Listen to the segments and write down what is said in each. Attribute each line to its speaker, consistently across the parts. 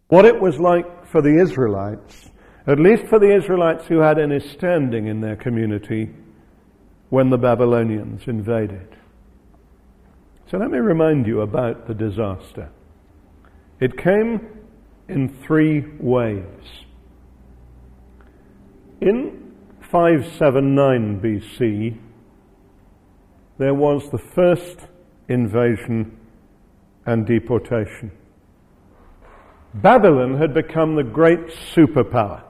Speaker 1: what it was like for the Israelites, at least for the Israelites who had any standing in their community, when the Babylonians invaded. So let me remind you about the disaster. It came in 3 waves. In 579 BC, there was the first invasion and deportation. Babylon had become the great superpower.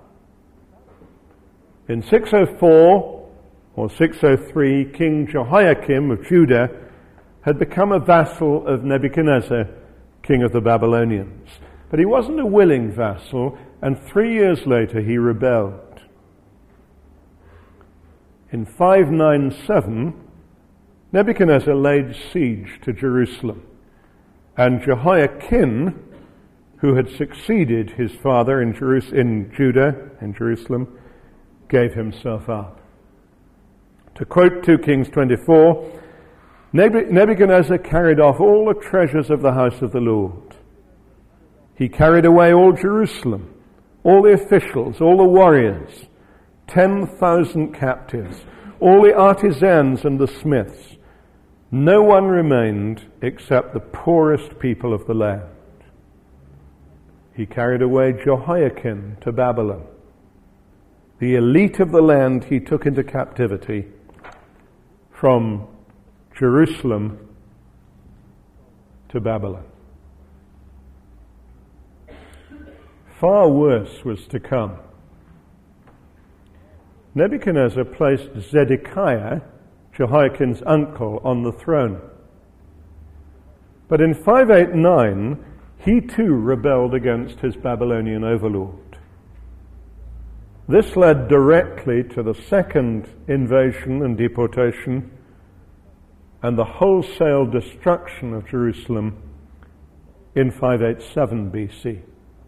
Speaker 1: In 604 or 603, King Jehoiakim of Judah had become a vassal of Nebuchadnezzar, king of the Babylonians. But he wasn't a willing vassal, and 3 years later he rebelled. In 597, Nebuchadnezzar laid siege to Jerusalem, and Jehoiakim, who had succeeded his father in Jerusalem, gave himself up. To quote 2 Kings 24, Nebuchadnezzar carried off all the treasures of the house of the Lord. He carried away all Jerusalem, all the officials, all the warriors, 10,000 captives, all the artisans and the smiths. No one remained except the poorest people of the land. He carried away Jehoiakim to Babylon. The elite of the land he took into captivity from Jerusalem to Babylon. Far worse was to come. Nebuchadnezzar placed Zedekiah, Jehoiakim's uncle, on the throne. But in 589, he too rebelled against his Babylonian overlord. This led directly to the second invasion and deportation and the wholesale destruction of Jerusalem in 587 BC.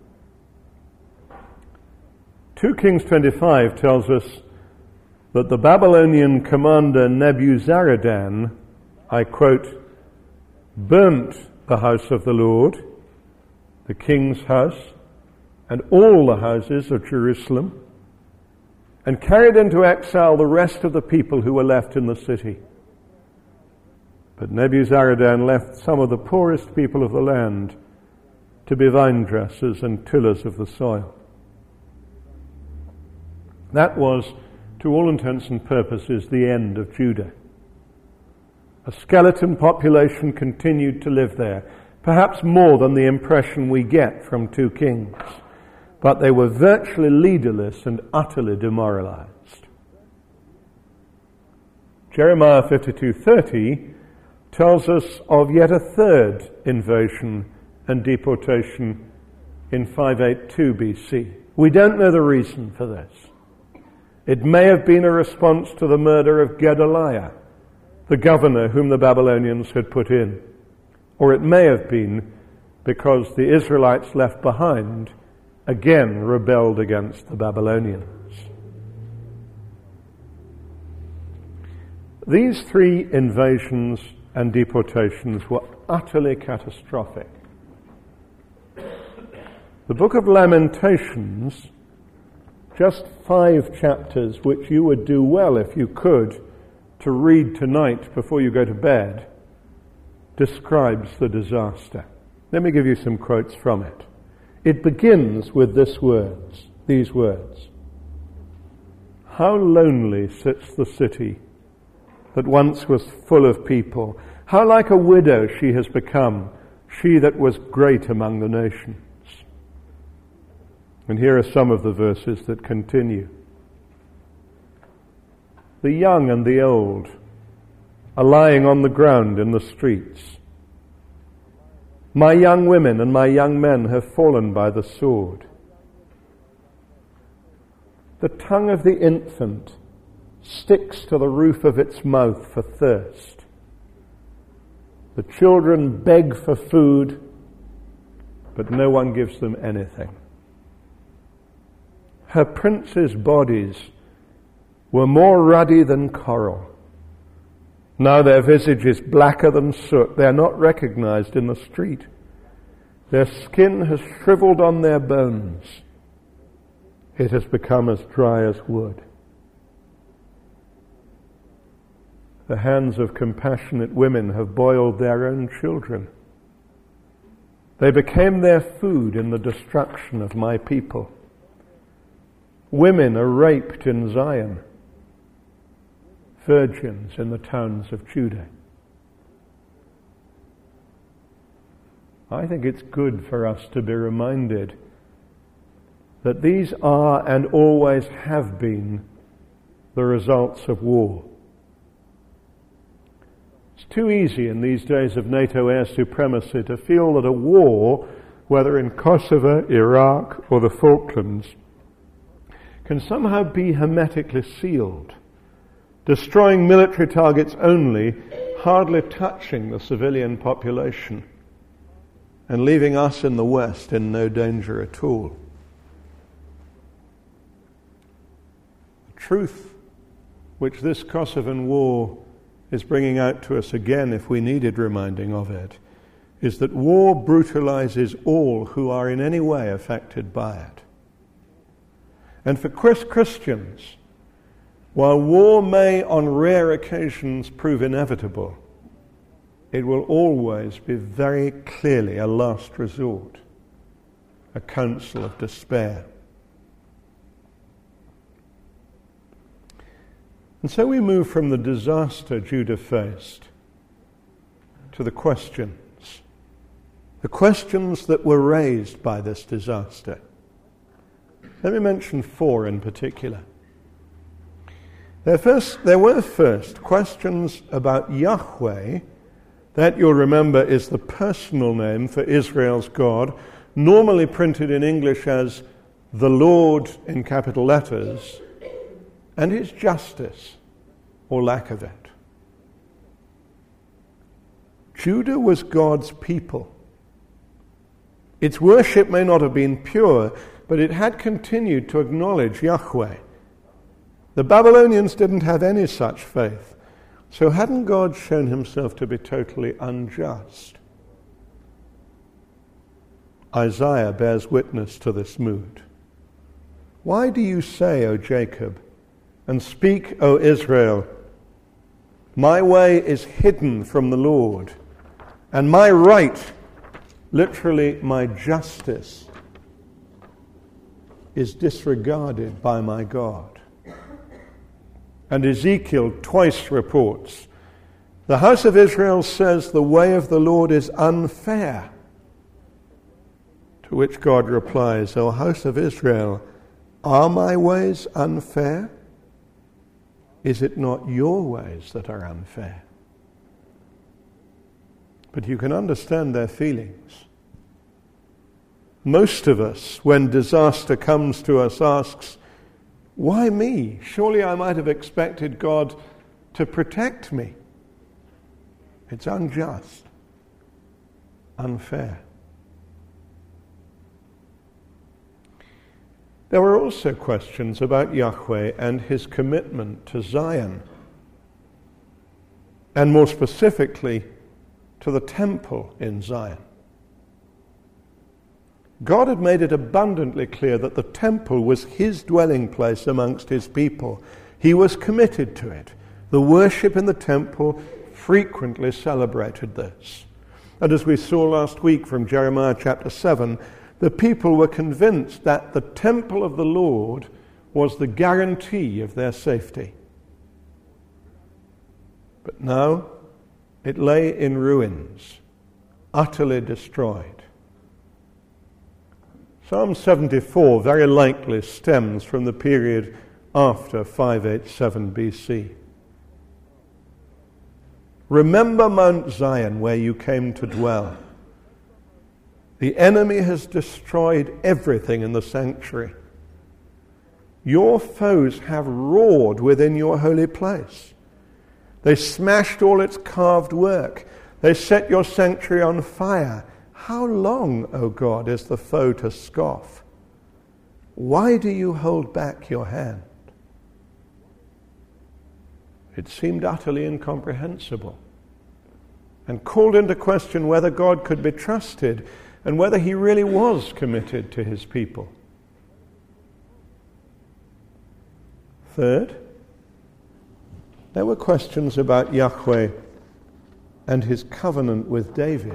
Speaker 1: 2 Kings 25 tells us that the Babylonian commander Nebuzaradan, I quote, burnt the house of the Lord, the king's house, and all the houses of Jerusalem, and carried into exile the rest of the people who were left in the city. But Nebuzaradan left some of the poorest people of the land to be vine dressers and tillers of the soil. That was, to all intents and purposes, the end of Judah. A skeleton population continued to live there, perhaps more than the impression we get from 2 Kings. But they were virtually leaderless and utterly demoralized. Jeremiah 52:30 tells us of yet a third invasion and deportation in 582 BC. We don't know the reason for this. It may have been a response to the murder of Gedaliah, the governor whom the Babylonians had put in. Or it may have been because the Israelites left behind again rebelled against the Babylonians. These 3 invasions and deportations were utterly catastrophic. The book of Lamentations, just 5 chapters, which you would do well if you could to read tonight before you go to bed, describes the disaster. Let me give you some quotes from it. It begins with these words. How lonely sits the city that once was full of people. How like a widow she has become, she that was great among the nations. And here are some of the verses that continue. The young and the old are lying on the ground in the streets. My young women and my young men have fallen by the sword. The tongue of the infant sticks to the roof of its mouth for thirst. The children beg for food, but no one gives them anything. Her princes' bodies were more ruddy than coral. Now their visage is blacker than soot. They are not recognized in the street. Their skin has shriveled on their bones. It has become as dry as wood. The hands of compassionate women have boiled their own children. They became their food in the destruction of my people. Women are raped in Zion, virgins in the towns of Judah. I think it's good for us to be reminded that these are and always have been the results of war. It's too easy in these days of NATO air supremacy to feel that a war, whether in Kosovo, Iraq, or the Falklands, can somehow be hermetically sealed, destroying military targets only, hardly touching the civilian population, and leaving us in the West in no danger at all. The truth which this Kosovan war is bringing out to us again, if we needed reminding of it, is that war brutalizes all who are in any way affected by it. And for Christians, while war may on rare occasions prove inevitable, it will always be very clearly a last resort, a counsel of despair. And so we move from the disaster Judah faced to the questions that were raised by this disaster. Let me mention 4 in particular. There were first questions about Yahweh. That, you'll remember, is the personal name for Israel's God, normally printed in English as the Lord in capital letters, and his justice, or lack of it. Judah was God's people. Its worship may not have been pure, but it had continued to acknowledge Yahweh. The Babylonians didn't have any such faith. So hadn't God shown himself to be totally unjust? Isaiah bears witness to this mood. Why do you say, O Jacob, and speak, O Israel, my way is hidden from the Lord, and my right, literally my justice, is disregarded by my God? And Ezekiel twice reports, the house of Israel says the way of the Lord is unfair. To which God replies, O house of Israel, are my ways unfair? Is it not your ways that are unfair? But you can understand their feelings. Most of us, when disaster comes to us, asks, why me? Surely I might have expected God to protect me. It's unjust, unfair. There were also questions about Yahweh and his commitment to Zion, and more specifically, to the temple in Zion. God had made it abundantly clear that the temple was his dwelling place amongst his people. He was committed to it. The worship in the temple frequently celebrated this. And as we saw last week from Jeremiah chapter 7, the people were convinced that the temple of the Lord was the guarantee of their safety. But now it lay in ruins, utterly destroyed. Psalm 74 very likely stems from the period after 587 BC. Remember Mount Zion where you came to dwell. The enemy has destroyed everything in the sanctuary. Your foes have roared within your holy place. They smashed all its carved work. They set your sanctuary on fire. How long, O God, is the foe to scoff? Why do you hold back your hand? It seemed utterly incomprehensible and called into question whether God could be trusted. and whether he really was committed to his people. Third, there were questions about Yahweh and his covenant with David.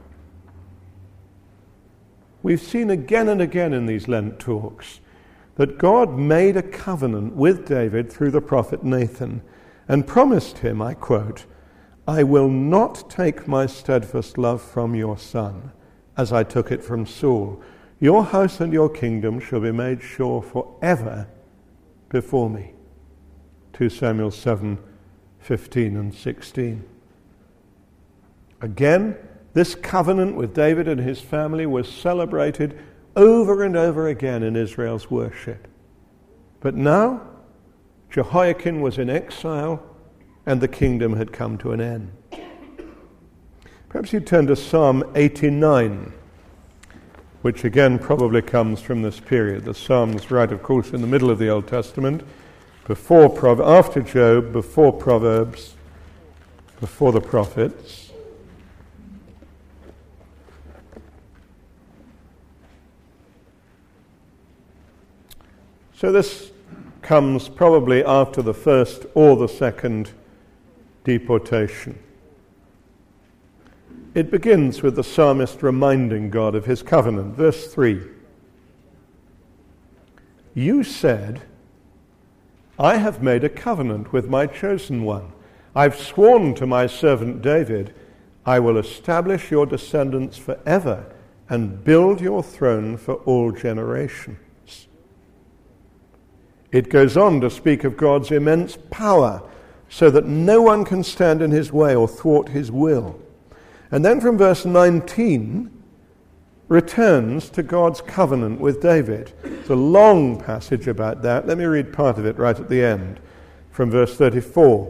Speaker 1: We've seen again and again in these Lent talks that God made a covenant with David through the prophet Nathan and promised him, I quote, "I will not take my steadfast love from your son, as I took it from Saul. Your house and your kingdom shall be made sure forever before me." 2 Samuel 7:15 and 16. Again, this covenant with David and his family was celebrated over and over again in Israel's worship. But now, Jehoiakim was in exile and the kingdom had come to an end. Perhaps you turn to Psalm 89, which again probably comes from this period. The Psalms right, of course, in the middle of the Old Testament, after Job, before Proverbs, before the prophets. So this comes probably after the first or the second deportation. It begins with the psalmist reminding God of his covenant. Verse 3. "You said, I have made a covenant with my chosen one. I've sworn to my servant David, I will establish your descendants forever and build your throne for all generations." It goes on to speak of God's immense power so that no one can stand in his way or thwart his will. And then from verse 19, returns to God's covenant with David. It's a long passage about that. Let me read part of it right at the end, from verse 34.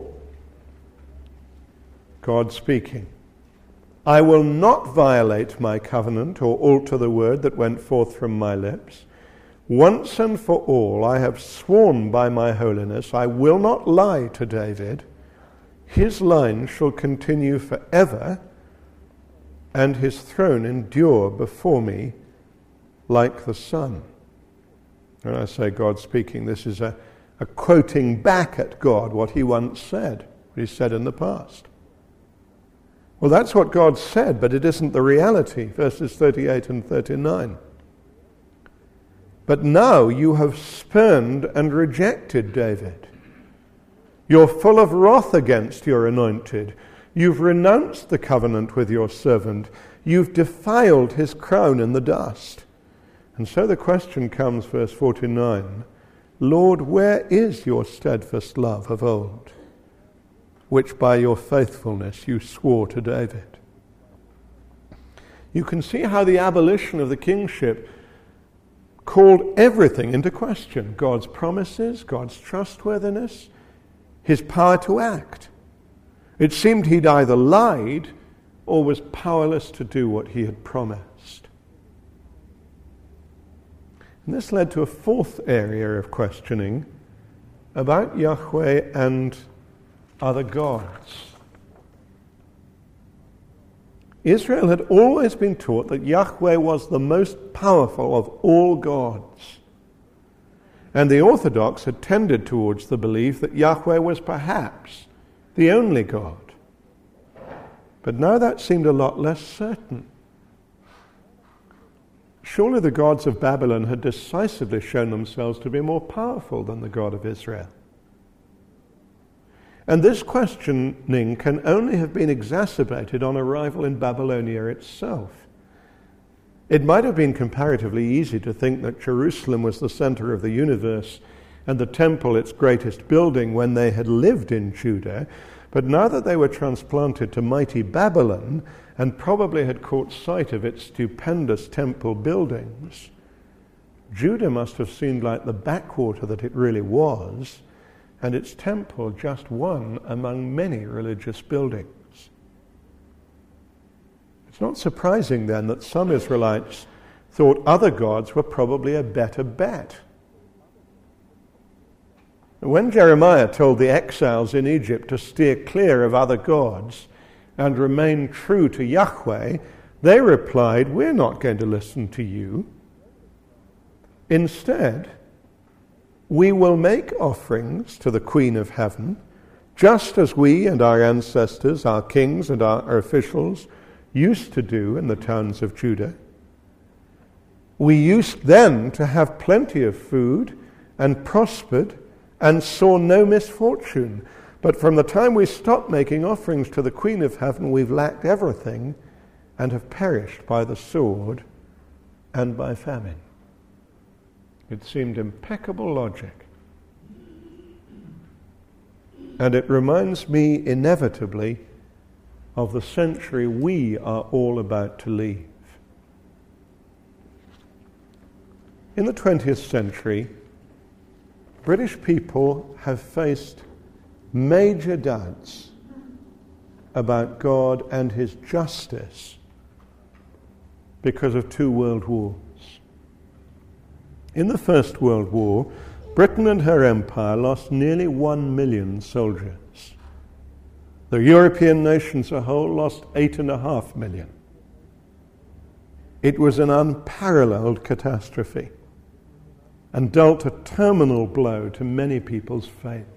Speaker 1: God speaking. "I will not violate my covenant or alter the word that went forth from my lips. Once and for all I have sworn by my holiness, I will not lie to David. His line shall continue forever, and his throne endure before me like the sun." When I say God speaking, this is a quoting back at God what he once said, what he said in the past. Well, that's what God said, but it isn't the reality. Verses 38 and 39. "But now you have spurned and rejected David. You're full of wrath against your anointed. You've renounced the covenant with your servant. You've defiled his crown in the dust." And so the question comes, verse 49, "Lord, where is your steadfast love of old, which by your faithfulness you swore to David?" You can see how the abolition of the kingship called everything into question. God's promises, God's trustworthiness, his power to act. It seemed he'd either lied or was powerless to do what he had promised. And this led to a fourth area of questioning about Yahweh and other gods. Israel had always been taught that Yahweh was the most powerful of all gods. And the Orthodox had tended towards the belief that Yahweh was perhaps the only God. But now that seemed a lot less certain. Surely the gods of Babylon had decisively shown themselves to be more powerful than the God of Israel. And this questioning can only have been exacerbated on arrival in Babylonia itself. It might have been comparatively easy to think that Jerusalem was the center of the universe and the temple its greatest building when they had lived in Judah, but now that they were transplanted to mighty Babylon and probably had caught sight of its stupendous temple buildings, Judah must have seemed like the backwater that it really was, and its temple just one among many religious buildings. It's not surprising then that some Israelites thought other gods were probably a better bet. When Jeremiah told the exiles in Egypt to steer clear of other gods and remain true to Yahweh, They replied, "We're not going to listen to you. Instead, we will make offerings to the Queen of Heaven, just as we and our ancestors, our kings and our officials, used to do in the towns of Judah. We used then to have plenty of food and prospered and saw no misfortune. But from the time we stopped making offerings to the Queen of Heaven, we've lacked everything and have perished by the sword and by famine." It seemed impeccable logic. And it reminds me inevitably of the century we are all about to leave. In the 20th century, British people have faced major doubts about God and his justice because of 2 world wars. In the First World War, Britain and her empire lost nearly 1 million soldiers. The European nations as a whole lost 8.5 million. It was an unparalleled catastrophe and dealt a terminal blow to many people's faith.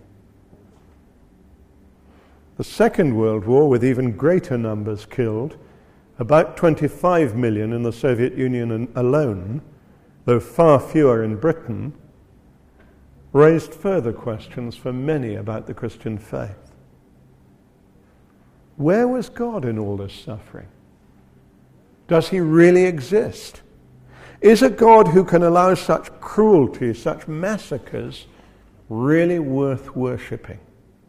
Speaker 1: The Second World War, with even greater numbers killed, about 25 million in the Soviet Union alone, though far fewer in Britain, raised further questions for many about the Christian faith. Where was God in all this suffering? Does he really exist? Is a God who can allow such cruelty, such massacres, really worth worshipping?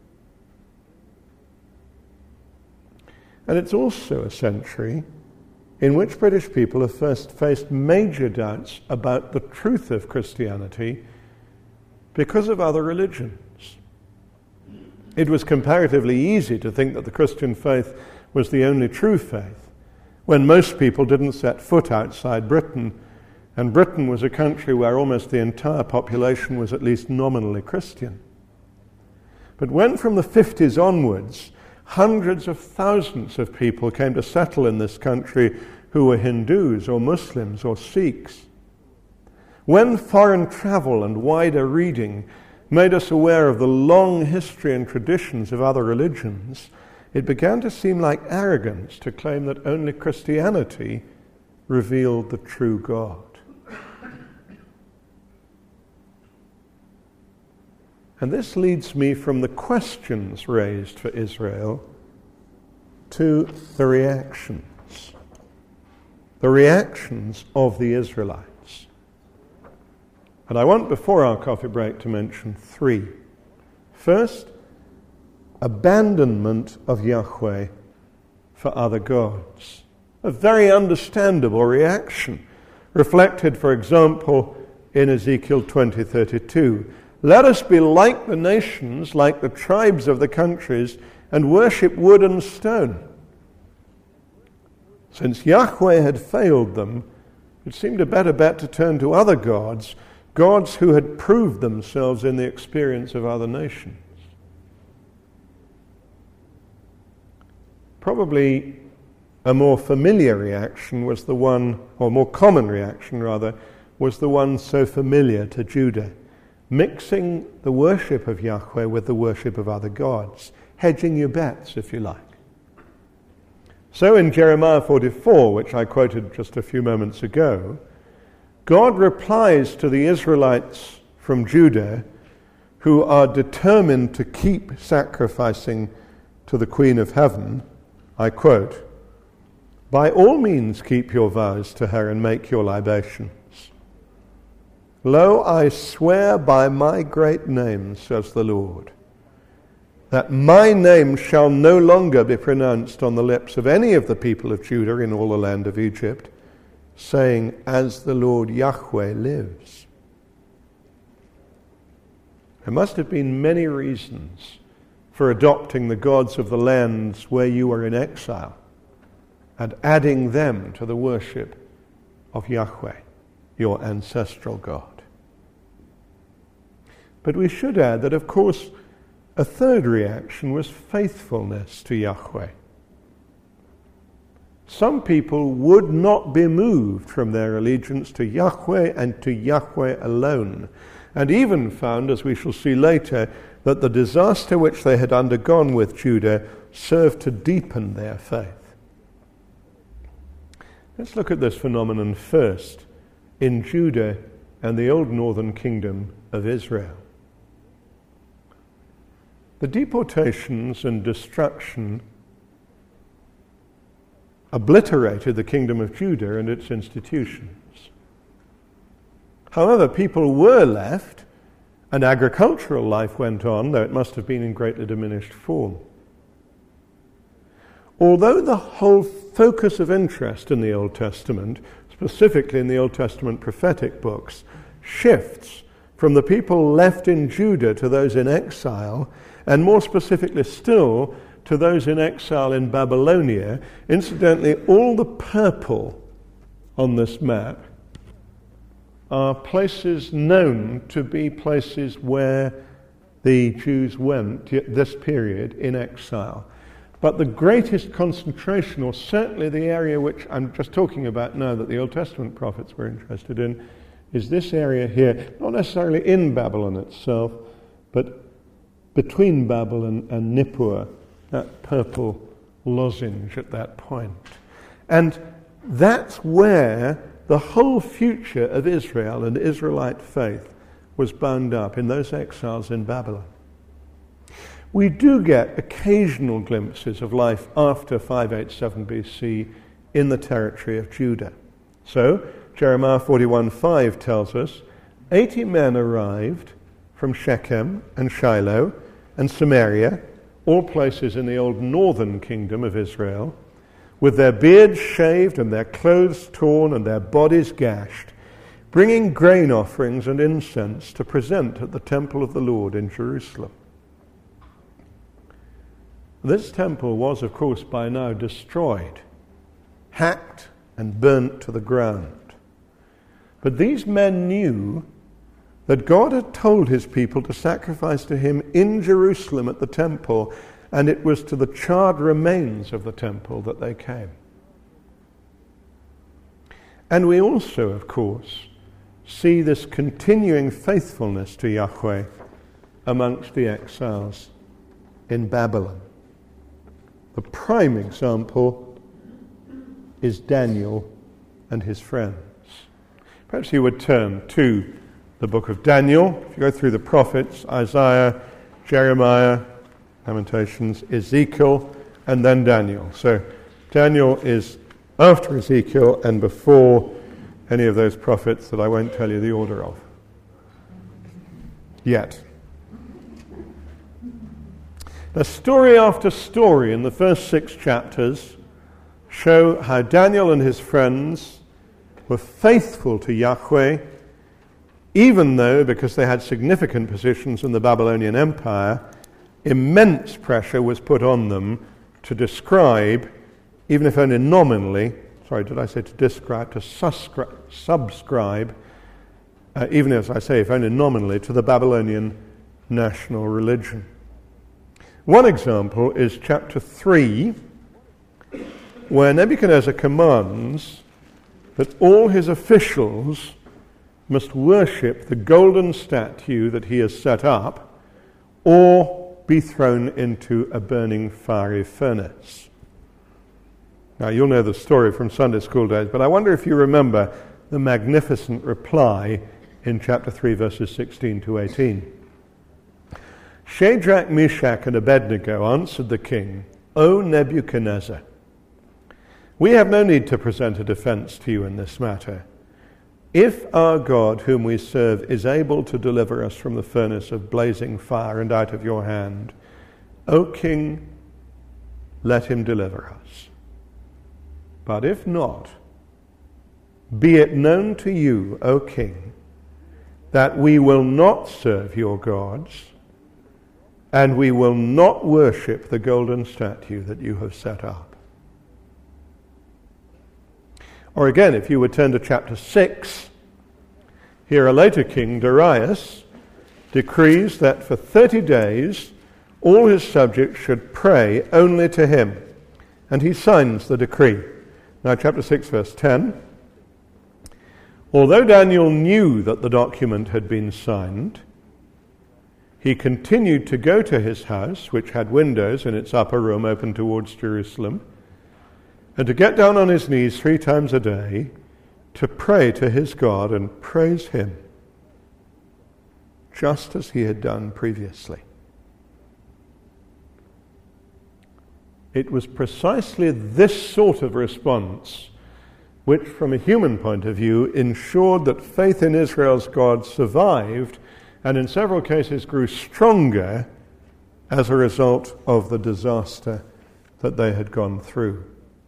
Speaker 1: And it's also a century in which British people have first faced major doubts about the truth of Christianity because of other religions. It was comparatively easy to think that the Christian faith was the only true faith, when most people didn't set foot outside Britain, and Britain was a country where almost the entire population was at least nominally Christian. But when from the 50s onwards, hundreds of thousands of people came to settle in this country who were Hindus or Muslims or Sikhs, when foreign travel and wider reading made us aware of the long history and traditions of other religions, it began to seem like arrogance to claim that only Christianity revealed the true God. And this leads me from the questions raised for Israel to the reactions of the Israelites. And I want, before our coffee break, to mention 3. First, abandonment of Yahweh for other gods. A very understandable reaction, reflected, for example, in Ezekiel 20:32. "Let us be like the nations, like the tribes of the countries, and worship wood and stone." Since Yahweh had failed them, it seemed a better bet to turn to other gods, gods who had proved themselves in the experience of other nations. Probably a more familiar reaction was the one, or more common reaction rather, was the one so familiar to Judah, mixing the worship of Yahweh with the worship of other gods, hedging your bets, if you like. So in Jeremiah 44, which I quoted just a few moments ago, God replies to the Israelites from Judah who are determined to keep sacrificing to the Queen of Heaven, I quote, "By all means keep your vows to her and make your libations. Lo, I swear by my great name, says the Lord, that my name shall no longer be pronounced on the lips of any of the people of Judah in all the land of Egypt, saying, as the Lord Yahweh lives." There must have been many reasons for adopting the gods of the lands where you were in exile and adding them to the worship of Yahweh, your ancestral God. But we should add that, of course, a third reaction was faithfulness to Yahweh. some people would not be moved from their allegiance to Yahweh and to Yahweh alone, and even found, as we shall see later, that the disaster which they had undergone with Judah served to deepen their faith. Let's look at this phenomenon first in Judah and the old northern kingdom of Israel. The deportations and destruction obliterated the kingdom of Judah and its institutions. However, people were left, and agricultural life went on, though it must have been in greatly diminished form. Although the whole focus of interest in the Old Testament, specifically in the Old Testament prophetic books, shifts from the people left in Judah to those in exile, and more specifically still to those in exile in Babylonia. Incidentally, all the purple on this map are places known to be places where the Jews went this period in exile. But the greatest concentration, or certainly the area which I'm just talking about now that the Old Testament prophets were interested in, is this area here, not necessarily in Babylon itself, but between Babylon and Nippur, that purple lozenge at that point. And that's where the whole future of Israel and Israelite faith was bound up, in those exiles in Babylon. We do get occasional glimpses of life after 587 BC in the territory of Judah. So, Jeremiah 41:5 tells us, 80 men arrived from Shechem and Shiloh and Samaria, all places in the old northern kingdom of Israel, with their beards shaved and their clothes torn and their bodies gashed, bringing grain offerings and incense to present at the temple of the Lord in Jerusalem. This temple was, of course, by now destroyed, hacked and burnt to the ground. But these men knew that God had told his people to sacrifice to him in Jerusalem at the temple, and it was to the charred remains of the temple that they came. And we also, of course, see this continuing faithfulness to Yahweh amongst the exiles in Babylon. The prime example is Daniel and his friends. Perhaps you would turn to the book of Daniel. If you go through the prophets, Isaiah, Jeremiah, Lamentations, Ezekiel, and then Daniel. So Daniel is after Ezekiel and before any of those prophets that I won't tell you the order of yet. Now, story after story in the first 6 chapters show how Daniel and his friends were faithful to Yahweh, even though, because they had significant positions in the Babylonian Empire, immense pressure was put on them to describe, even if only nominally, subscribe, even as I say, if only nominally, to the Babylonian national religion. One example is chapter 3, where Nebuchadnezzar commands that all his officials must worship the golden statue that he has set up, or be thrown into a burning fiery furnace. Now, you'll know the story from Sunday school days, but I wonder if you remember the magnificent reply in chapter 3, verses 16 to 18. Shadrach, Meshach, and Abednego answered the king, "O Nebuchadnezzar, we have no need to present a defense to you in this matter. If our God, whom we serve, is able to deliver us from the furnace of blazing fire and out of your hand, O king, let him deliver us. But if not, be it known to you, O king, that we will not serve your gods, and we will not worship the golden statue that you have set up." Or again, if you would turn to chapter 6, here a later king, Darius, decrees that for 30 days all his subjects should pray only to him. And he signs the decree. Now, chapter 6, verse 10. Although Daniel knew that the document had been signed, he continued to go to his house, which had windows in its upper room open towards Jerusalem, and to get down on his knees 3 times a day to pray to his God and praise him, just as he had done previously. It was precisely this sort of response which, from a human point of view, ensured that faith in Israel's God survived and in several cases grew stronger as a result of the disaster that they had gone through.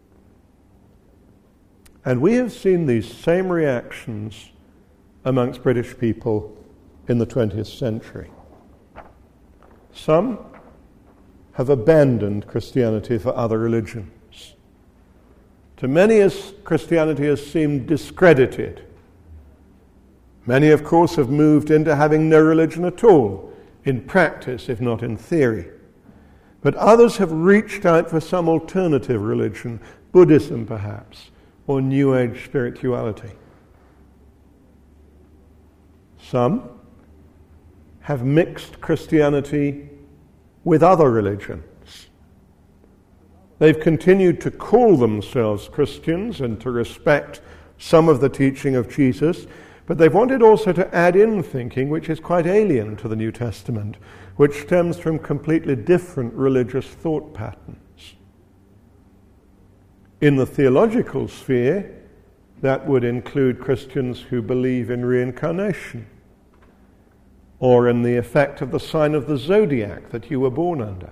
Speaker 1: And we have seen these same reactions amongst British people in the 20th century. Some have abandoned Christianity for other religions. To many, as Christianity has seemed discredited. Many, of course, have moved into having no religion at all, in practice, if not in theory. But others have reached out for some alternative religion, Buddhism perhaps, or New Age spirituality. Some have mixed Christianity with other religions. They've continued to call themselves Christians and to respect some of the teaching of Jesus, but they've wanted also to add in thinking which is quite alien to the New Testament, which stems from completely different religious thought patterns. In the theological sphere, that would include Christians who believe in reincarnation, or in the effect of the sign of the zodiac that you were born under.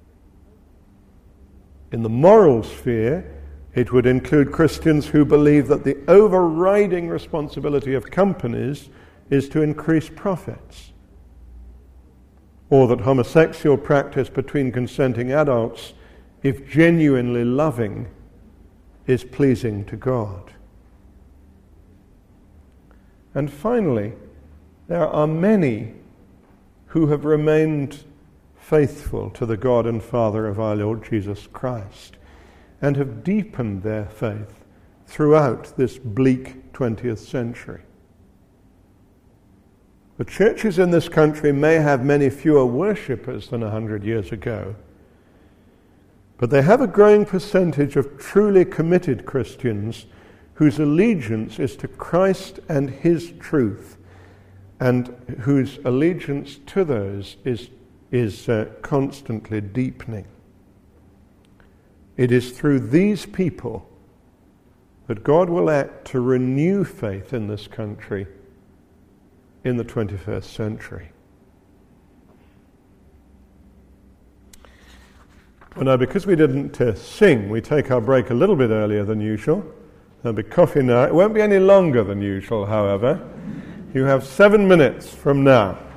Speaker 1: In the moral sphere, it would include Christians who believe that the overriding responsibility of companies is to increase profits, or that homosexual practice between consenting adults, if genuinely loving, is pleasing to God. And finally, there are many who have remained faithful to the God and Father of our Lord Jesus Christ and have deepened their faith throughout this bleak 20th century. The churches in this country may have many fewer worshippers than 100 years ago, but they have a growing percentage of truly committed Christians whose allegiance is to Christ and his truth, and whose allegiance to those is constantly deepening. It is through these people that God will act to renew faith in this country in the 21st century. Well, now, because we didn't sing, we take our break a little bit earlier than usual. There'll be coffee now. It won't be any longer than usual, however. You have 7 minutes from now.